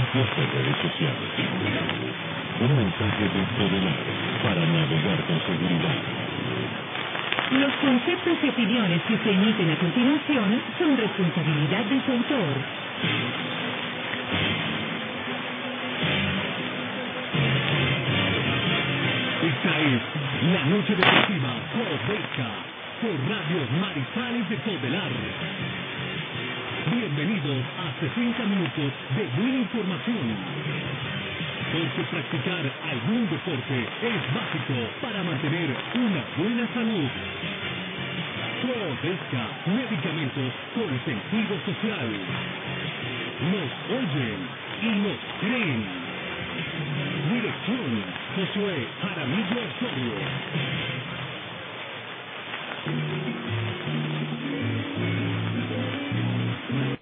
nuestras redes sociales. Un mensaje de Codelar para navegar con seguridad. Los conceptos y opiniones que se emiten a continuación son responsabilidad de su autor. Esta es la Noche Deportiva Codesca por Radio Manizales de Codelar. Bienvenidos a 60 minutos de buena información. Porque practicar algún deporte es básico para mantener una buena salud. Codesca, medicamentos con sentido social. Nos oyen y nos creen. Dirección, Josué Jaramillo Osorio.